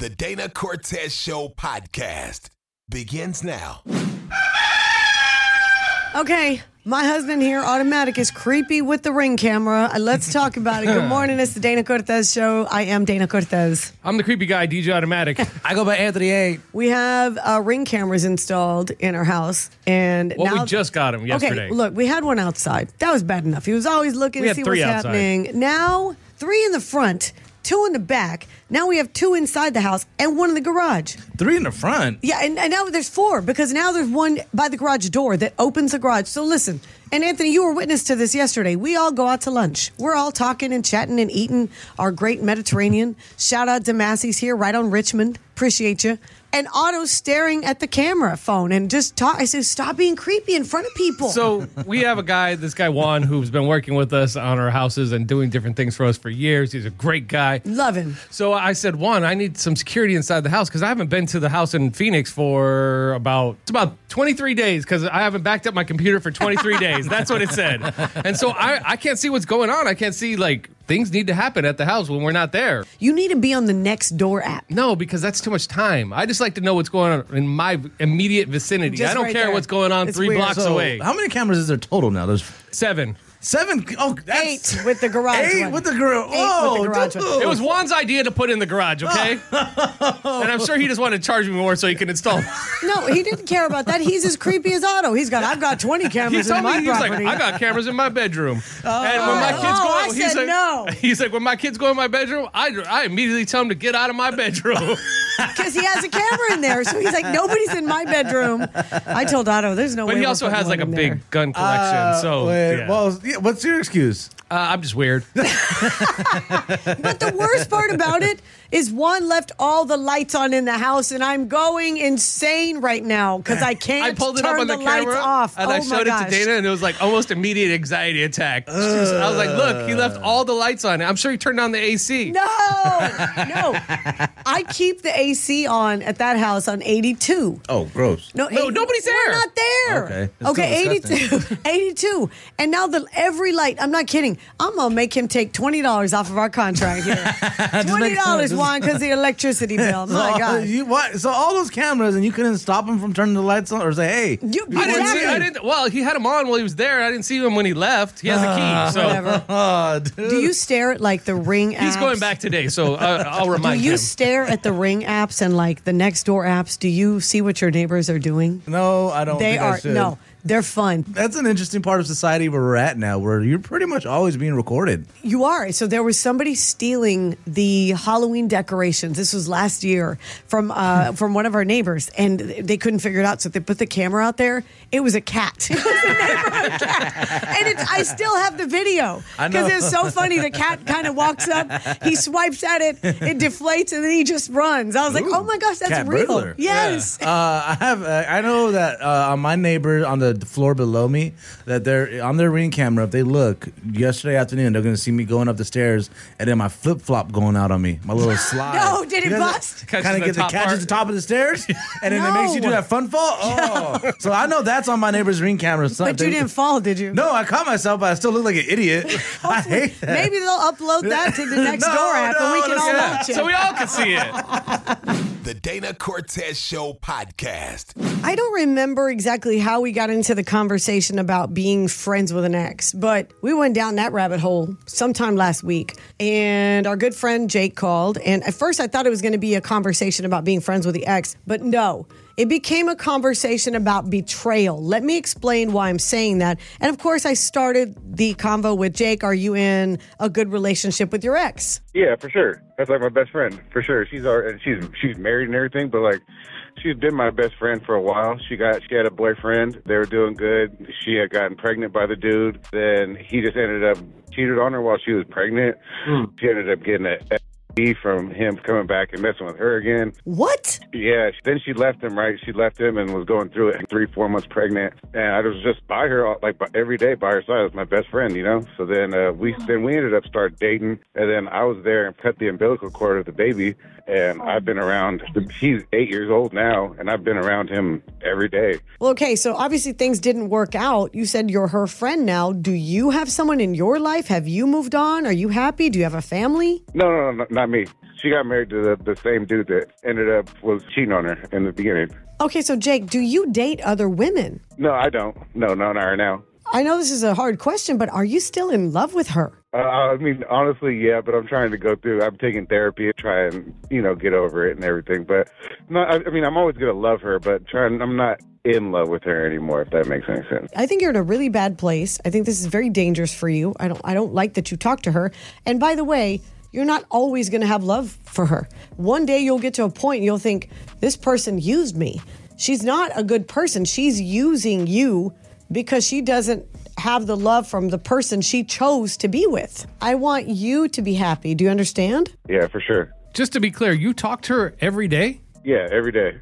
The Dana Cortez Show podcast begins now. Okay, my husband here, Automatic, is creepy with the Ring camera. Let's talk about it. Good morning, it's the Dana Cortez Show. I am Dana Cortez. I'm the creepy guy, DJ Automatic. I go by Anthony A. We have Ring cameras installed in our house. And Well, now, we just got him yesterday. Okay, look, we had one outside. That was bad enough. He was always looking We to had see three what's outside. happening. Now, 3 in the front, 2 in the back. Now we have 2 inside the house and 1 in the garage. 3 in the front. Yeah, and now there's 4 because now there's 1 by the garage door that opens the garage. So listen, and Anthony, you were witness to this yesterday. We all go out to lunch. We're all talking and chatting and eating our great Mediterranean. Shout out to Massey's here right on Richmond. Appreciate you. And Otto's staring at the camera phone and just talk. I said, stop being creepy in front of people. So we have this guy Juan, who's been working with us on our houses and doing different things for us for years. He's a great guy. Love him. So I said, Juan, I need some security inside the house because I haven't been to the house in Phoenix for about 23 days because I haven't backed up my computer for 23 days. That's what it said. And so I can't see what's going on. I can't see, things need to happen at the house when we're not there. You need to be on the Nextdoor app. No, because that's too much time. I just like to know what's going on in my immediate vicinity. Just I don't right care there. what's going on It's 3 weird. blocks So, away. how many cameras is there total now? There's 7. 7. Oh, that's 8 with the garage 8 one. with the grill. 8 Oh, with the garage dude. one. It was Juan's idea to put in the garage, okay? And I'm sure he just wanted to charge me more so he can install. No, he didn't care about that. He's as creepy as Otto. I've got 20 He cameras in told my me, he's like, property. I got cameras in my bedroom. And when my kids go, I he's said like, no. He's like, when my kids go in my bedroom, I immediately tell them to get out of my bedroom. Because he has a camera in there. So he's like, nobody's in my bedroom. I told Otto, there's no way. But he we're also putting has one a in big there. gun collection. So wait, yeah. well, yeah, what's your excuse? I'm just weird. But the worst part about it is Juan left all the lights on in the house, and I'm going insane right now because I can't I pulled it turn up on the lights camera off. and oh I my showed it gosh. to Dana, and it was almost immediate anxiety attack. I was like, look, he left all the lights on. I'm sure he turned on the AC. No. I keep the AC on at that house on 82. Oh, gross. No, nobody's there. We're not there. Okay. That's Okay, still 82. 82. And now every light, I'm not kidding. I'm going to make him take $20 off of our contract here. $20, Juan, because the electricity bill. My God. So all those cameras, and you couldn't stop him from turning the lights on, or say, "Hey, I didn't. Well, he had them on while he was there. I didn't see him when he left. He has a key. So Whatever. oh, dude." Do you stare at the Ring apps? he's going back today. So I'll Do remind you him. stare at the Ring apps and the Nextdoor apps? Do you see what your neighbors are doing? No, I don't. They think I are should. no. They're fun. That's an interesting part of society where we're at now, where you're pretty much always being recorded. You are. So there was somebody stealing the Halloween decorations. This was last year from one of our neighbors, and they couldn't figure it out. So they put the camera out there. It was a cat. It was a neighborhood cat, and I still have the video I know. because it's so funny. The cat kind of walks up, he swipes at it, it deflates, and then he just runs. I was like, oh my gosh, that's cat real. burglar. Yes. I know that on my neighbor on the floor below me, that they're on their Ring camera. If they look yesterday afternoon, they're going to see me going up the stairs and then my flip flop going out on me, my little slide. No, did it bust? Catches Kind the of get the top catch part. at the top of the stairs, and then it makes you do No. that fun fall. Oh, so I know that's on my neighbor's Ring camera. So But you didn't fall, did you? No, I caught myself, but I still look like an idiot. I hate that. Maybe they'll upload that to the Nextdoor No, app, and we no, can all yeah. watch it. So we all can see it. The Dana Cortez Show podcast. I don't remember exactly how we got into the conversation about being friends with an ex, but we went down that rabbit hole sometime last week. And our good friend Jake called. And at first I thought it was going to be a conversation about being friends with the ex, but no. It became a conversation about betrayal. Let me explain why I'm saying that. And of course, I started the convo with Jake. Are you in a good relationship with your ex? Yeah, for sure. That's my best friend, for sure. She's married and everything, but she's been my best friend for a while. She had a boyfriend. They were doing good. She had gotten pregnant by the dude. Then he just ended up cheated on her while she was pregnant. She ended up getting a from him coming back and messing with her again. What? Yeah. Then she left him, right? She left him and was going through it 3-4 months pregnant. And I was just by her every day by her side. It was my best friend, So then we ended up start dating. And then I was there and cut the umbilical cord of the baby. And I've been around, he's 8 years old now, and I've been around him every day. Well, okay, so obviously things didn't work out. You said you're her friend now. Do you have someone in your life? Have you moved on? Are you happy? Do you have a family? No, not me. She got married to the same dude that ended up was cheating on her in the beginning. Okay, so Jake, do you date other women? No, I don't. No, not right now. I know this is a hard question, but are you still in love with her? I mean, honestly, yeah, but I'm trying to go through. I'm taking therapy to try and, get over it and everything. But no, I mean, I'm always going to love her, but I'm not in love with her anymore, if that makes any sense. I think you're in a really bad place. I think this is very dangerous for you. I don't like that you talk to her. And by the way, you're not always going to have love for her. One day you'll get to a point and you'll think, this person used me. She's not a good person. She's using you because she doesn't have the love from the person she chose to be with. I want you to be happy. Do you understand? Yeah, for sure. Just to be clear, you talk to her every day? Yeah, every day.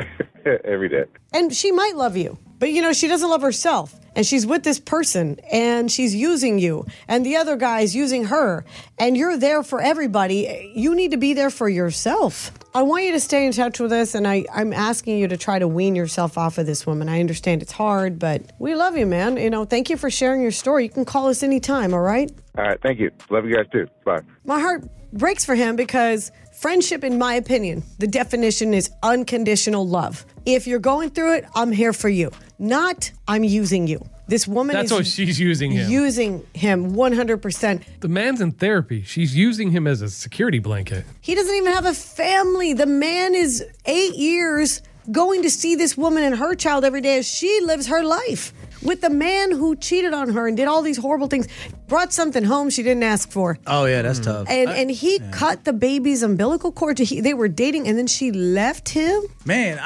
Every day. And she might love you, but she doesn't love herself. And she's with this person and she's using you and the other guy's using her and you're there for everybody. You need to be there for yourself. I want you to stay in touch with us and I'm asking you to try to wean yourself off of this woman. I understand it's hard, but we love you, man. Thank you for sharing your story. You can call us anytime, all right? All right, thank you. Love you guys too. Bye. My heart breaks for him because friendship, in my opinion, the definition is unconditional love. If you're going through it, I'm here for you. Not, I'm using you. This woman That's is what she's using him. Using him 100%. The man's in therapy. She's using him as a security blanket. He doesn't even have a family. The man is 8 years going to see this woman and her child every day as she lives her life. With the man who cheated on her and did all these horrible things, brought something home she didn't ask for. Oh, yeah, that's tough. And he cut the baby's umbilical cord. They were dating, and then she left him? Man,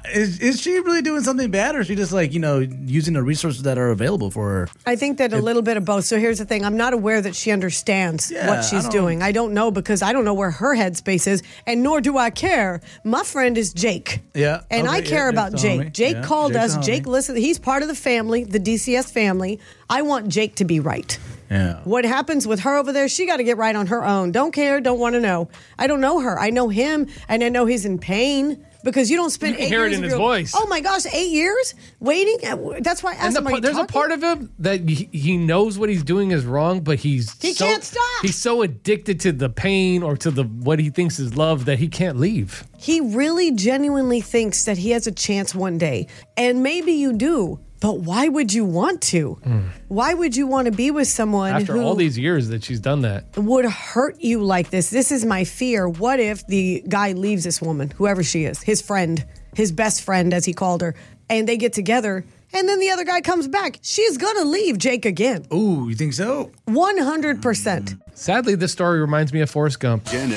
is she really doing something bad, or is she just using the resources that are available for her? I think that a little bit of both. So here's the thing. I'm not aware that she understands what she's doing. I don't know because I don't know where her headspace is, and nor do I care. My friend is Jake. Yeah. And I care about Jake. Jake called us. Jake listened. He's part of the family, the DCS family. I want Jake to be right. Yeah. What happens with her over there, she got to get right on her own. Don't care, don't want to know. I don't know her. I know him, and I know he's in pain because you don't spend 8 years. You can hear it in his voice. Oh my gosh, 8 years waiting? That's why I asked him, are you there's talking? a part of him that he knows what he's doing is wrong, but he can't stop. He's so addicted to the pain or to what he thinks is love that he can't leave. He really genuinely thinks that he has a chance one day, and maybe you do. But why would you want to? Why would you want to be with someone after who all these years that she's done that would hurt you like this? This is my fear. What if the guy leaves this woman, whoever she is, his friend, his best friend, as he called her, and they get together, and then the other guy comes back? She's going to leave Jake again. Ooh, you think so? 100%. Sadly, this story reminds me of Forrest Gump. Jenny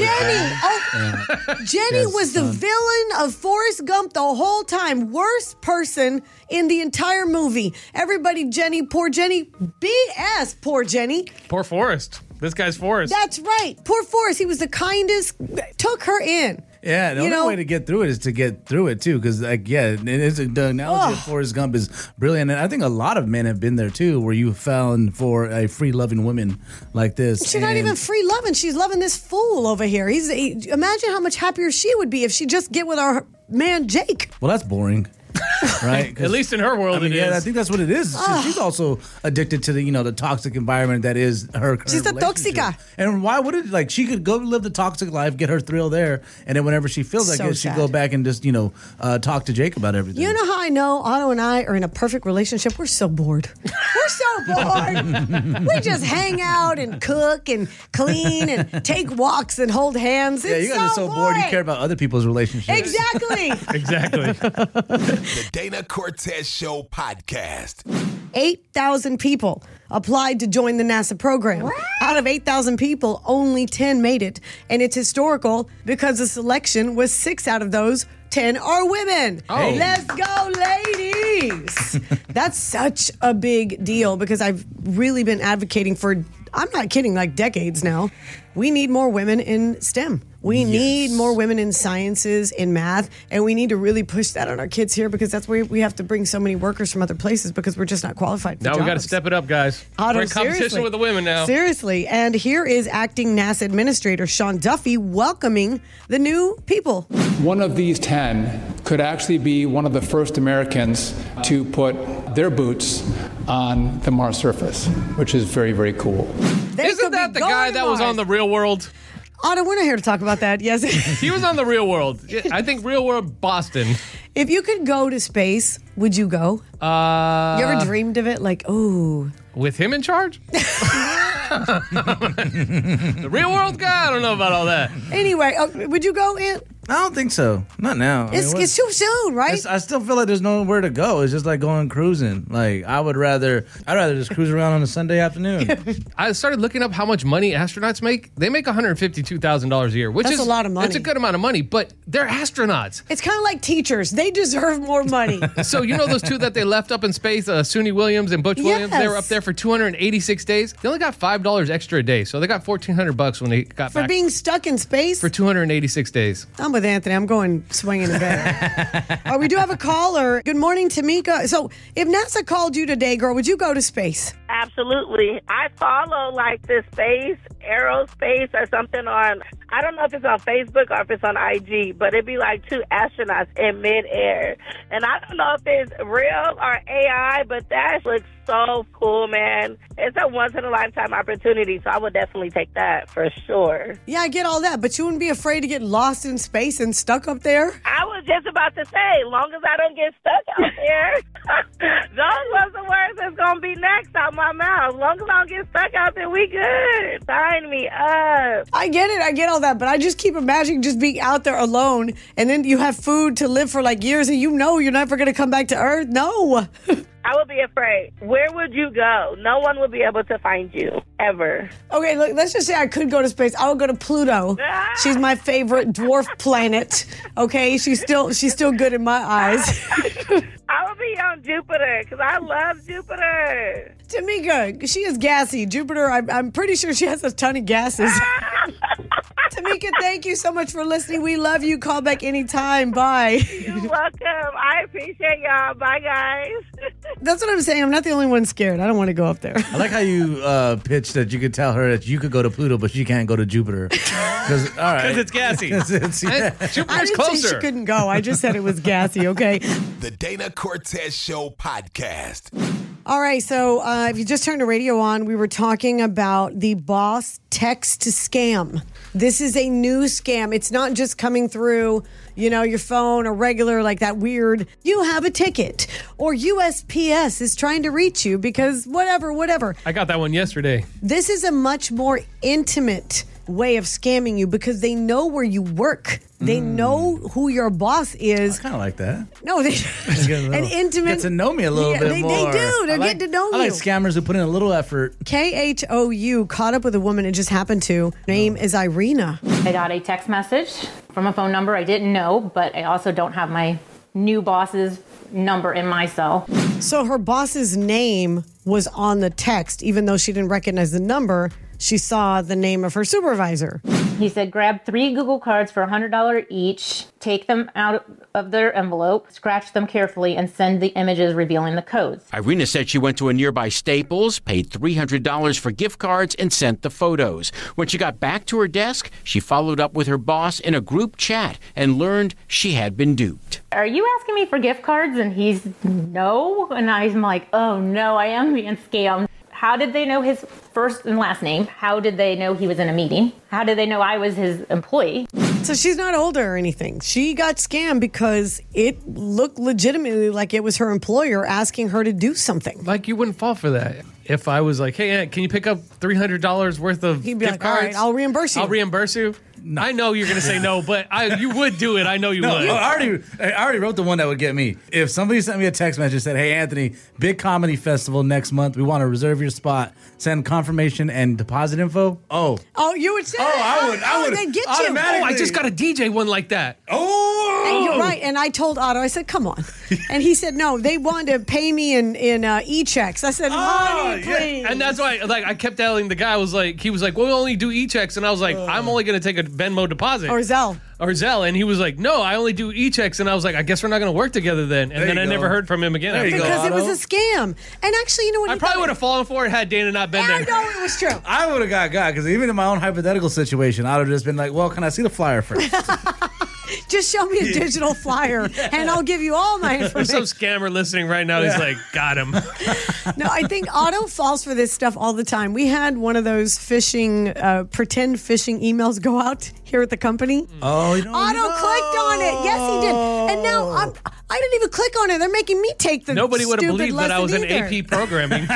was the villain of Forrest Gump the whole time. Worst person in the entire movie. Everybody, poor Jenny. BS, poor Jenny. Poor Forrest. This guy's Forrest. That's right. Poor Forrest. He was the kindest. Took her in. Yeah, the only way to get through it is to get through it too, because the analogy of Forrest Gump is brilliant, and I think a lot of men have been there too, where you found for a free loving woman like this. She's not even free loving; she's loving this fool over here. Imagine how much happier she would be if she just get with our man Jake. Well, that's boring. Right? At least in her world, it is. Yeah, I think that's what it is. She's also addicted to the toxic environment that is her current She's a relationship. toxica. And why would it, she could go live the toxic life, get her thrill there, and then whenever she feels like it, she'd go back and just, talk to Jake about everything. You know how I know Otto and I are in a perfect relationship? We're so bored. We're so bored. We just hang out and cook and clean and take walks and hold hands. Yeah, you guys are so bored you care about other people's relationships. Exactly. Exactly. The Dana Cortez Show podcast. 8,000 people applied to join the NASA program. Out of 8,000 people, only 10 made it. And it's historical because the selection was 6 out of those 10 are women. Oh. Let's go, ladies. That's such a big deal because I've really been advocating for, I'm not kidding, decades now. We need more women in STEM. We need more women in sciences, in math, and we need to really push that on our kids here because that's where we have to bring so many workers from other places because we're just not qualified for Now jobs. we got to step it up, guys. Otto, We're in competition seriously. with the women now. Seriously. And here is acting NASA Administrator Sean Duffy welcoming the new people. One of these 10 could actually be one of the first Americans to put their boots on the Mars surface, which is very, very cool. They Isn't could that be the guy going that to was Mars. on The Real World? Otto, we're not here to talk about that. Yes. He was on the Real World. I think Real World Boston. If you could go to space, would you go? You ever dreamed of it? Like, ooh. With him in charge? The Real World guy? I don't know about all that. Anyway, would you go, Ant? I don't think so. Not now. It's too soon, right? I still feel like there's nowhere to go. It's just like going cruising. Like I'd rather just cruise around on a Sunday afternoon. I started looking up how much money astronauts make. They make $152,000 a year, which That's is a lot of money. That's a good amount of money, but they're astronauts. It's kind of like teachers. They deserve more money. So you know those two that they left up in space, Suni Williams and Butch Williams? They were up there for 286 days. They only got $5 extra a day, so they got $1,400 when they got back. For being stuck in space? For 286 days. I'm with Anthony. I'm going swinging in bed. We do have a caller. Good morning, Tamika. So if NASA called you today, girl, would you go to space? Absolutely. I follow like the space, aerospace or something on, I don't know if it's on Facebook or if it's on IG, but it'd be like two astronauts in midair. And I don't know if it's real or AI, but that looks so cool, man. It's a once-in-a-lifetime opportunity, so I would definitely take that for sure. Yeah, I get all that, but you wouldn't be afraid to get lost in space and stuck up there? I was just about to say, long as I don't get stuck out there, those was the words that's going to be next out my mouth. As long as I don't get stuck out there, we good. Sign me up. I get it. I get all that, but I just keep imagining just being out there alone, and then you have food to live for like years, and you know you're never going to come back to Earth. No. I would be afraid. Where would you go? No one would be able to find you, ever. Okay, look, let's just say I could go to space. I would go to Pluto. She's my favorite dwarf planet. Okay, she's still good in my eyes. I would be on Jupiter because I love Jupiter. Tamika, she is gassy. Jupiter, I'm pretty sure she has a ton of gases. Tamika, thank you so much for listening. We love you. Call back anytime. Bye. You're welcome. I appreciate y'all. Bye, guys. That's what I'm saying. I'm not the only one scared. I don't want to go up there. I like how you pitched that you could tell her that you could go to Pluto, but she can't go to Jupiter. Because it's gassy. I Jupiter's didn't closer. say she couldn't go. I just said it was gassy, okay? The Dana Cortez Show podcast. All right, so if you just turned the radio on, we were talking about the boss text scam. This is a new scam. It's not just coming through, your phone or regular, like that weird, you have a ticket, or USPS is trying to reach you because whatever. I got that one yesterday. This is a much more intimate way of scamming you because they know where you work. They know who your boss is. I kind of like that. No, they an intimate. Get to know me a little bit more. They do. They're getting to know you. I like scammers who put in a little effort. KHOU caught up with a woman it just happened to. Name is Irina. I got a text message from a phone number I didn't know, but I also don't have my new boss's number in my cell. So her boss's name was on the text, even though she didn't recognize the number. She saw the name of her supervisor. He said, grab 3 Google cards for $100 each, take them out of their envelope, scratch them carefully, and send the images revealing the codes. Irina said she went to a nearby Staples, paid $300 for gift cards, and sent the photos. When she got back to her desk, she followed up with her boss in a group chat and learned she had been duped. Are you asking me for gift cards? And he's, no. And I'm like, oh no, I am being scammed. How did they know his first and last name? How did they know he was in a meeting? How did they know I was his employee? So she's not older or anything. She got scammed because it looked legitimately like it was her employer asking her to do something. Like you wouldn't fall for that. If I was like, hey, Aunt, can you pick up $300 worth of He'd be gift like, cards? all right, I'll reimburse you. I'll reimburse you. No. I know you're going to say no, but you would do it. I know you would. I already wrote the one that would get me. If somebody sent me a text message and said, hey, Anthony, big comedy festival next month. We want to reserve your spot. Send confirmation and deposit info. Oh, you would say I would. They'd get automatically. you. I just got a DJ one like that. Oh. And you're right. And I told Otto, I said, come on. And he said, no, they wanted to pay me in e-checks. I said, money, please. And that's why I kept telling the guy, he was like, well, we only do e-checks. And I was like, I'm only going to take a Venmo deposit. Or Zelle. And he was like, no, I only do e-checks. And I was like, I guess we're not going to work together then. And then I never heard from him again. Because it was a scam. And actually, you know what? I probably would have fallen for it had Dana not been there. I know it was true. I would have got because even in my own hypothetical situation, I would have just been like, well, can I see the flyer first? Just show me a digital flyer, and I'll give you all my There's information. some scammer listening right now. He's like, got him. No, I think Otto falls for this stuff all the time. We had one of those pretend phishing emails go out here at the company. Oh, Otto clicked on it. Yes, he did. And now I didn't even click on it. They're making me take the Nobody would have stupid believed that I was lesson in either. AP programming.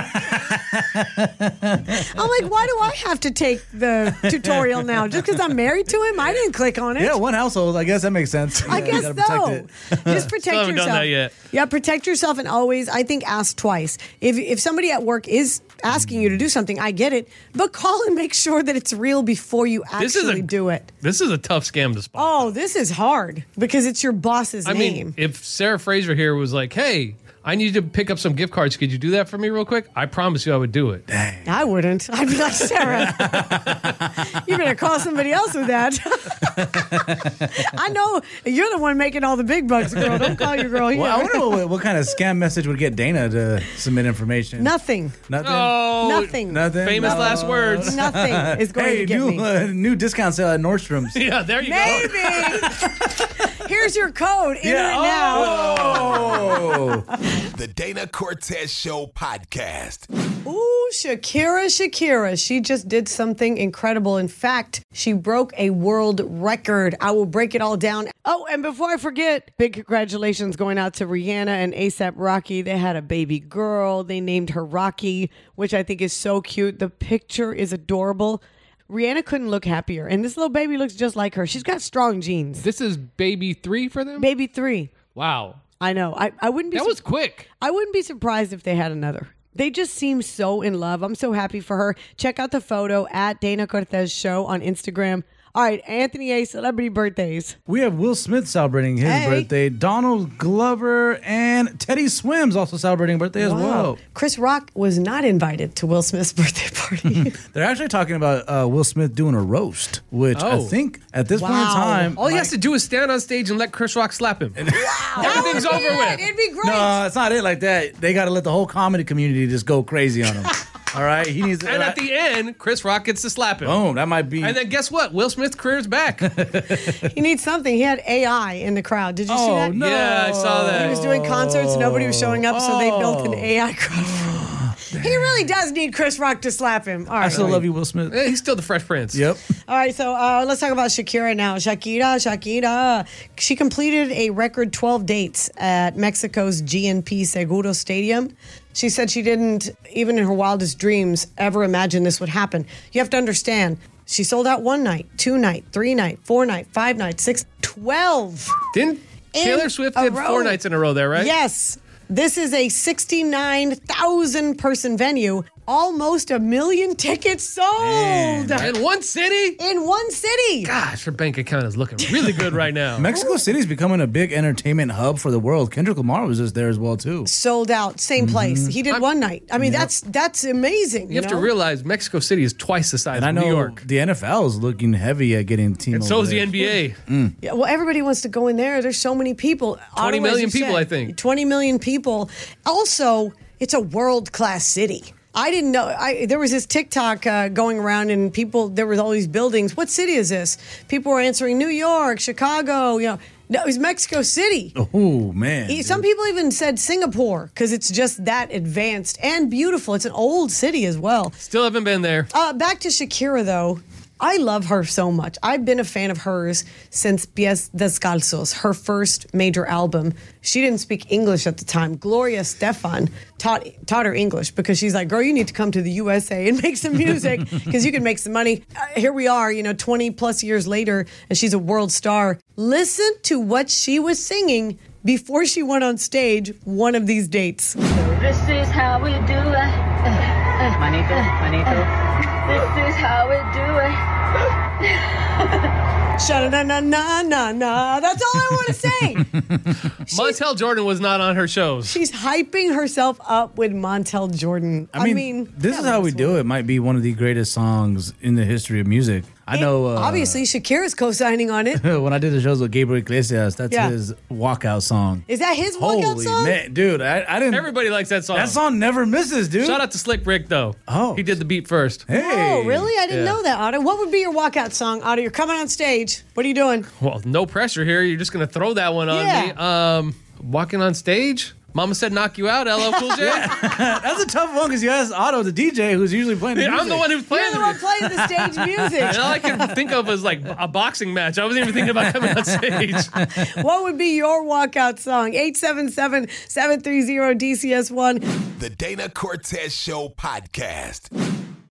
I'm like, why do I have to take the tutorial now? Just because I'm married to him? I didn't click on it. Yeah, one household. I guess that makes sense. I guess You gotta so. protect it. Just protect Still haven't yourself. done that yet. Yeah, protect yourself, and always, I think, ask twice. If somebody at work is asking you to do something, I get it, but call and make sure that it's real before you actually do it. This is a tough scam to spot. Oh, this is hard because it's your boss's I name. mean, if Sarah Fraser here was like, hey, I need to pick up some gift cards. Could you do that for me real quick? I promise you I would do it. I wouldn't. I'd be like, Sarah, you better call somebody else with that. I know you're the one making all the big bucks, girl. Don't call your girl here. Well, I wonder what kind of scam message would get Dana to submit information. Nothing. Nothing. Oh, Nothing. Nothing. famous No. last words. Nothing is going to get me. New discount sale at Nordstrom's. Yeah, there you go. Maybe. Here's your code. Enter it now. Oh. The Dana Cortez Show podcast. Ooh, Shakira. She just did something incredible. In fact, she broke a world record. I will break it all down. Oh, and before I forget, big congratulations going out to Rihanna and A$AP Rocky. They had a baby girl. They named her Rocky, which I think is so cute. The picture is adorable. Rihanna couldn't look happier. And this little baby looks just like her. She's got strong genes. This is baby 3 for them? Baby 3. Wow. I know. I wouldn't be. That was quick. I wouldn't be surprised if they had another. They just seem so in love. I'm so happy for her. Check out the photo at Dana Cortez Show on Instagram. All right, Anthony A. Celebrity birthdays. We have Will Smith celebrating his birthday. Donald Glover and Teddy Swims also celebrating birthday as well. Chris Rock was not invited to Will Smith's birthday party. They're actually talking about Will Smith doing a roast, which I think at this point in time, all he has to do is stand on stage and let Chris Rock slap him. Everything's over with. It'd be great. no, it's not it like that. They got to let the whole comedy community just go crazy on him. All right, he needs. And at the end, Chris Rock gets to slap him. Boom, that might be. And then guess what? Will Smith's career's back. He needs something. He had AI in the crowd. Did you see that? no. Yeah, I saw that. He was doing concerts. Nobody was showing up, so they built an AI crowd. He really does need Chris Rock to slap him. All right. I still love you, Will Smith. He's still the Fresh Prince. Yep. All right, so let's talk about Shakira now. Shakira. She completed a record 12 dates at Mexico's GNP Seguro Stadium. She said she didn't, even in her wildest dreams, ever imagine this would happen. You have to understand, she sold out 1 night, 2 night, 3 night, 4 night, 5 night, 6, 12. Didn't Taylor In Swift a did row. 4 nights in a row there, right? Yes. This is a 69,000 person venue. Almost 1 million tickets sold. In one city? In one city. Gosh, her bank account is looking really good right now. Mexico City's becoming a big entertainment hub for the world. Kendrick Lamar was just there as well too. Sold out, same place. He did 1 night. I mean, that's amazing. You have to realize Mexico City is twice the size And I of know New York. the NFL is looking heavy at getting team. And so over is the there. NBA. Yeah, well, everybody wants to go in there. There's so many people. 20 Ottawa, million as you people, said, I think. 20 million people. Also, it's a world-class city. I didn't know. There was this TikTok going around, and there was all these buildings. What city is this? People were answering New York, Chicago. No, it was Mexico City. Oh man! Some people even said Singapore because it's just that advanced and beautiful. It's an old city as well. Still haven't been there. Back to Shakira, though. I love her so much. I've been a fan of hers since Pies Descalzos, her first major album. She didn't speak English at the time. Gloria Stefan taught her English because she's like, girl, you need to come to the USA and make some music because you can make some money. Here we are, 20 plus years later, and she's a world star. Listen to what she was singing before she went on stage one of these dates. This is how we do it. Manito. This is how we do it. Sha-na-na-na-na-na. That's all I want to say. Montel Jordan was not on her shows. She's hyping herself up with Montel Jordan. I mean this is how we do it. Might be one of the greatest songs in the history of music. I know. Obviously, Shakira's co-signing on it. When I did the shows with Gabriel Iglesias, that's Yeah. his walkout song. Is that his walkout Holy song? man, dude! I didn't. Everybody likes that song. That song never misses, dude. Shout out to Slick Rick, though. Oh. He did the beat first. Hey. Oh, really? I didn't Yeah. know that, Otto. What would be your walkout song, Otto? You're coming on stage. What are you doing? Well, no pressure here. You're just going to throw that one on Yeah. me. Walking on stage? Mama said knock you out, LL Cool J. That's a tough one because you asked Otto, the DJ, who's usually playing the music. I'm the one who's playing You're the one playing the stage music. And all I can think of is like a boxing match. I wasn't even thinking about coming on stage. What would be your walkout song? 877-730-DCS1. The Dana Cortez Show podcast.